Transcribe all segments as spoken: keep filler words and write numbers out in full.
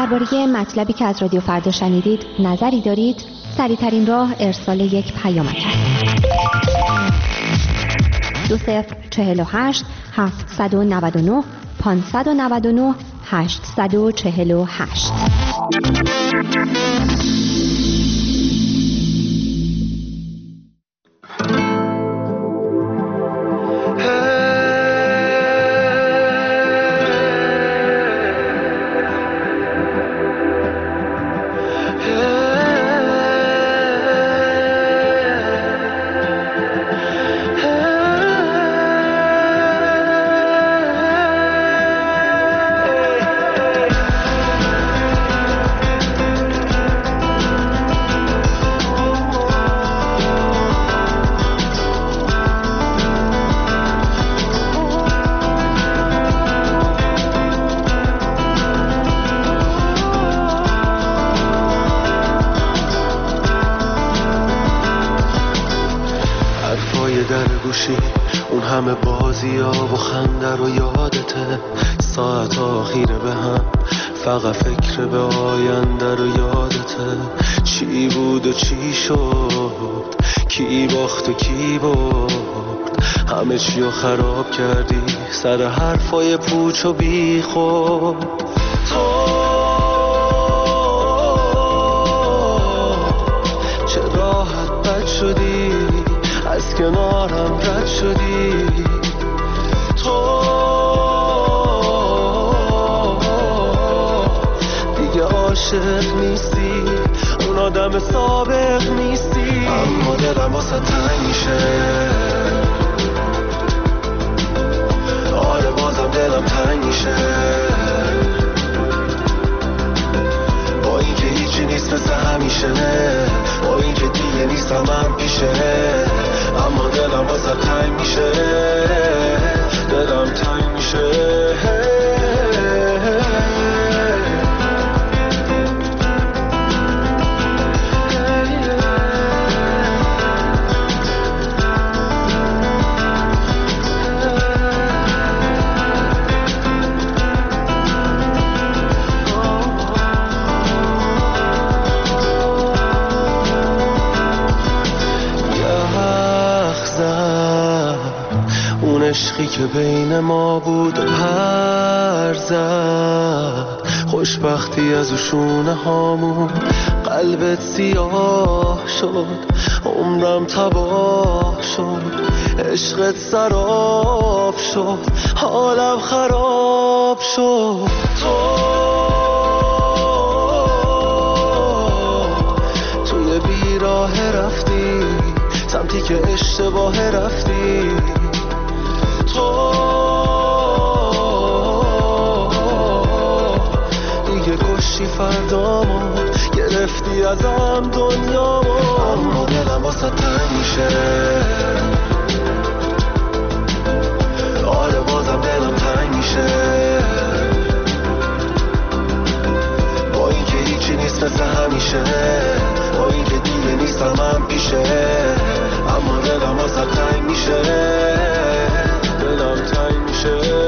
درباره مطلبی که از رادیو فردا شنیدید نظری دارید؟ سریع‌ترین راه ارسال یک پیامک است. دو صفر چهل و هشت هفتصد و نود و نه پانصد و نود و نه هشتصد و چهل و هشت. اون همه بازی ها و خنده رو یادته، ساعت آخیره به هم فقط فکر به آینده رو یادته. چی بود و چی شد، کی باخت و کی برد، همه چی رو خراب کردی سر حرفای پوچ و بی خود. تو چه راحت بد شدی، از کنارم رد شدی. تو دیگه عاشق نیستی، اون آدم سابق نیستی. اما دلم واسه تنگ میشه، آره بازم دلم تنگ میشه. با این که هیچی نیست مثل همیشه، با این که دیگه نیستم من پیشه. اما دلم واسه تنگ میشه، دلم تنگ میشه. عشقی که بین ما بود و پر زد، خوشبختی از شونه هامون قلبت سیاه شد. عمرم تباه شد، عشقت سراب شد، حالم خراب شد. تو توی بیراه رفتی، سمتی که اشتباه رفتی. تو دیگه کشی فردامو، گرفتی ازم دنیامو. اما دلم واسه تنگ میشه، آره بازم دلم تنگ میشه. با این که هیچی نیست مثل همیشه، با این که دیگه نیستم من پیشه. اما دلم واسه تنگ میشه، دلم تنگ میشه.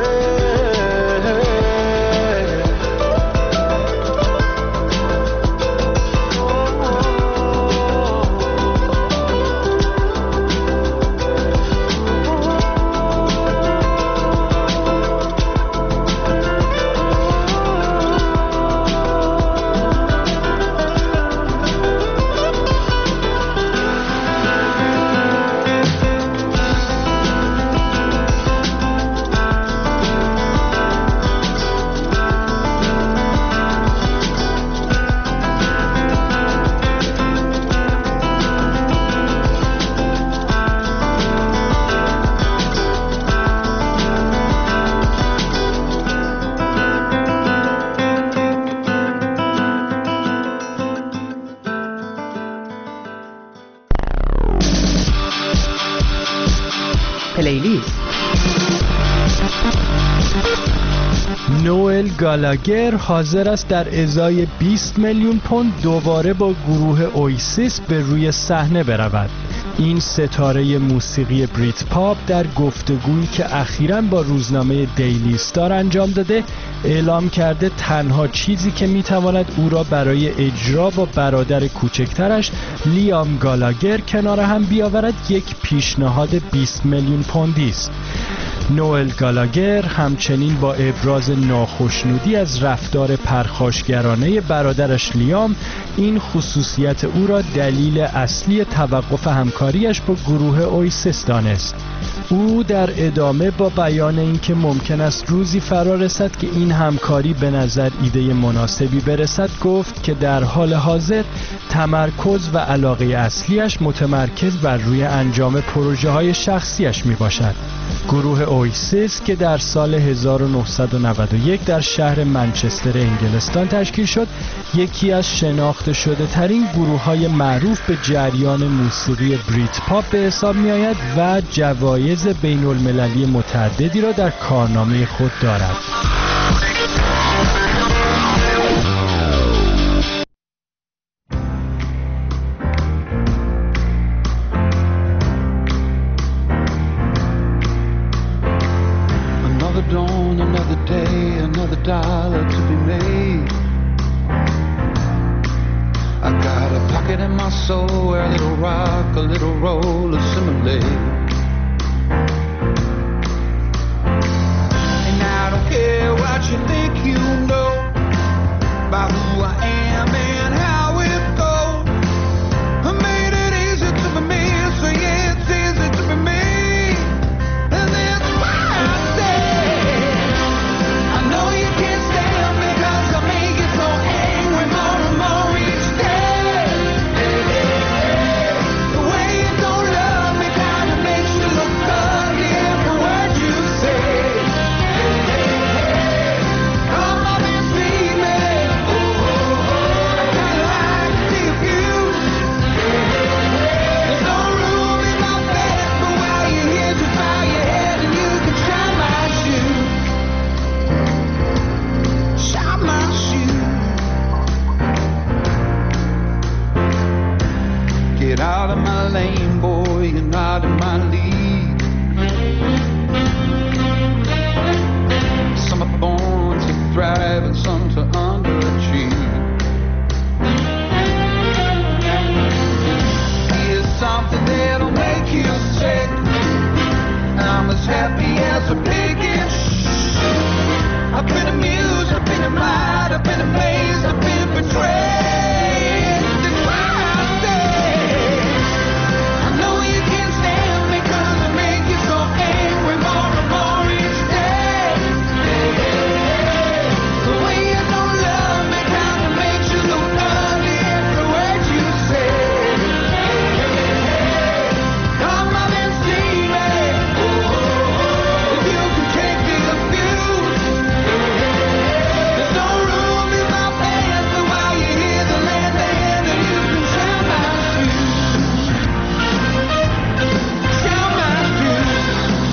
پلیلیست. نوئل گالاگر حاضر است در ازای بیست میلیون پوند دوباره با گروه اویسیس به روی صحنه برود. این ستاره موسیقی بریت پاپ در گفتگویی که اخیراً با روزنامه دیلی استار انجام داده اعلام کرده تنها چیزی که میتواند او را برای اجرا با برادر کوچکترش لیام گالاگر کنار هم بیاورد یک پیشنهاد بیست میلیون پوندی است. نوئل گالاگر همچنین با ابراز ناخشنودی از رفتار پرخاشگرانه برادرش لیام این خصوصیت او را دلیل اصلی توقف همکاریش با گروه اویسیس دانست. او در ادامه با بیان اینکه ممکن است روزی فرا رسد که این همکاری به نظر ایده مناسبی برسد گفت که در حال حاضر تمرکز و علاقه اصلیش متمرکز بر روی انجام پروژه های شخصیش می باشد. گروه اویسیس که در سال هزار و نهصد و نود و یک در شهر منچستر انگلستان تشکیل شد، یکی از شناخته شده ترین گروه های معروف به جریان موسیقی بریت پاپ به حساب می آید و جوایز بین المللی متعددی را در کارنامه خود دارد. Dollar to be made. I got a pocket in my soul where a little rock, a little roll assimilate. And I don't care what you think you know about who I am and how it goes. I made it easy to be me, so yeah, it's easy to be me. And that's why I say I know you can't stand me 'cause I make you so angry more and more each day. Hey, hey, hey. The way you don't love me kinda makes you look ugly every word you say. Hey, hey, hey. Come on and see me. Oh, oh, oh. I kinda like to be abused. Hey, hey, hey. There's no room in my bed, but while you're here just bow your head and you can shine my shoes. Shine my shoes. Get out of my lane, boy, you're not in my league. Some are born to thrive and some to underachieve. Here's something that'll make you sick. I'm as happy as a pig in shh. I've been amused, I've been admired, I've been amazed, I've been betrayed. That's why I say I know you can't stand me 'cause I make you so angry more and more each day. Hey, hey, hey. The way you don't love me kinda makes you look ugly every word you say. Hey, hey, hey. Come on and see me. Oh, oh, oh. If you can take the abuse. There's no room in my pants, but while you're here, the land the hand and you can shine my shoes. Shine my shoes.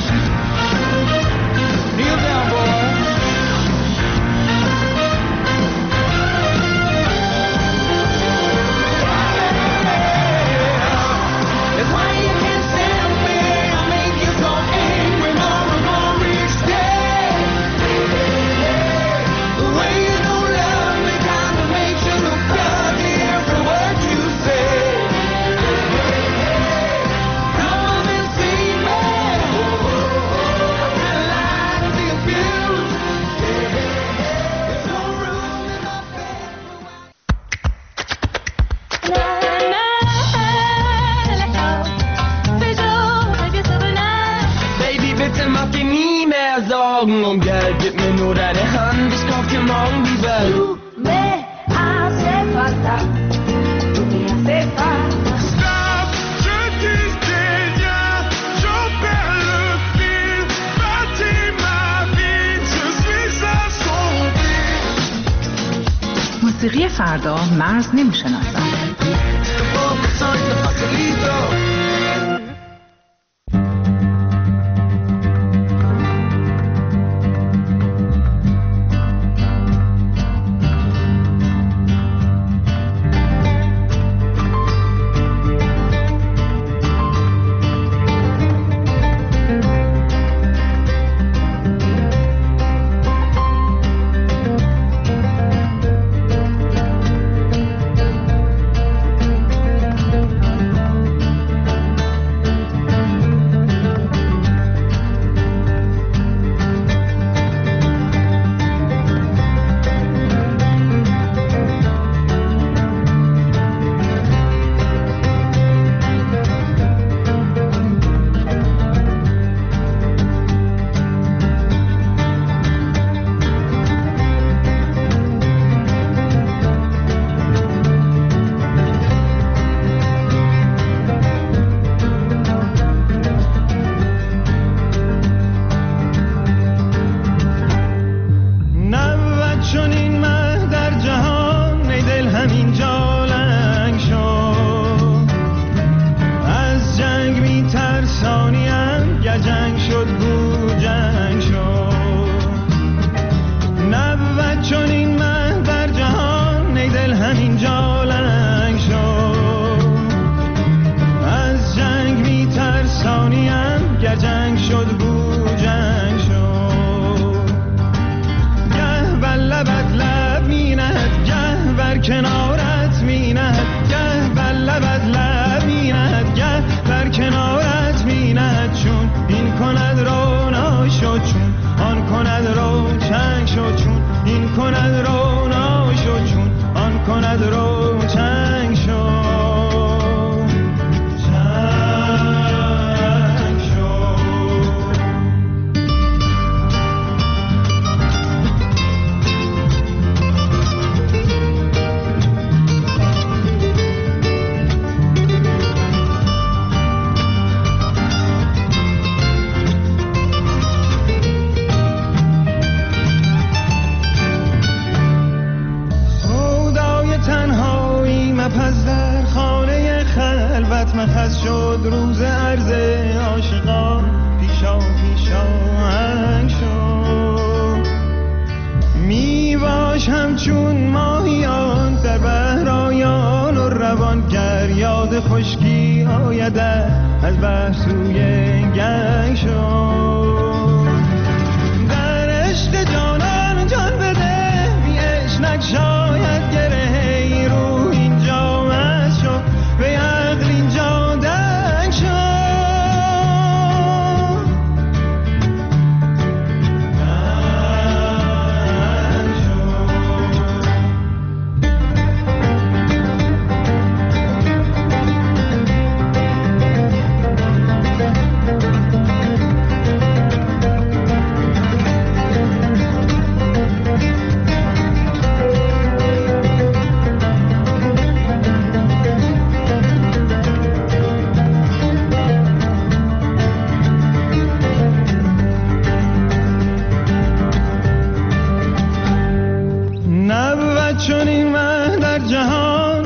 Kneel down, boy. That's why you can't stand me. I make you so angry more and more each day. The way you don't love me kinda makes you look ugly every word you say. Come on and see me. I kinda like to be abused. There's no room in my bed. Baby, bitte mach dir nie mehr Sorgen um Geld, gib mir nur deine Hand, ich kauf dir morgen die Welt. Stop, je dis rien, j'en perds le fil, bâtis ma vie, je suis à son fil. موسیقی فردا مرز نمیشناسد. Soy de facilito. شد گو جنگ شد. گه بر لبت لب می نهد، گه بر کنارت می نهد، گه بر لبت لب می نهد، گه بر کنارت می نهد. چون این کند رونا شد، چون آن کند رو چنگ شد، چون این کند رونا شد، چون آن کند رو چنگ شد. مخص شد روز عرض عاشقان، پیشا پیشا هنگ شد. می باش همچون ماهیان در بحرایان و روان، گر یاد خشکی آید از بحر سوی گنگ شد. در عشق جانان جان بده، بی عشق نگشاید گره رو اینجا مست شد، به عقل اینجا دنگ شد. دنگ شد. چون این مه در جهان،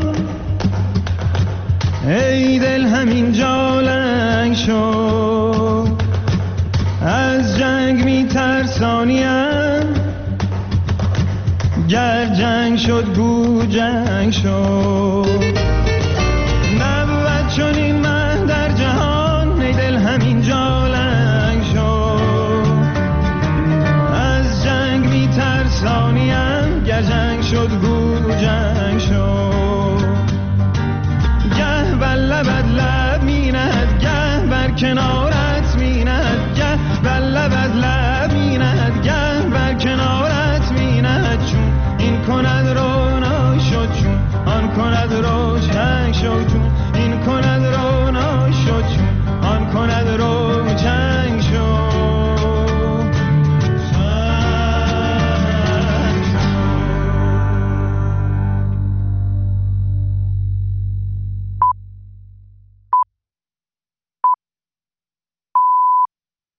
ای دل همین جا لنگ شد. از جنگ می ترسانیم، گر جنگ شد گو جنگ شد. نبود چون این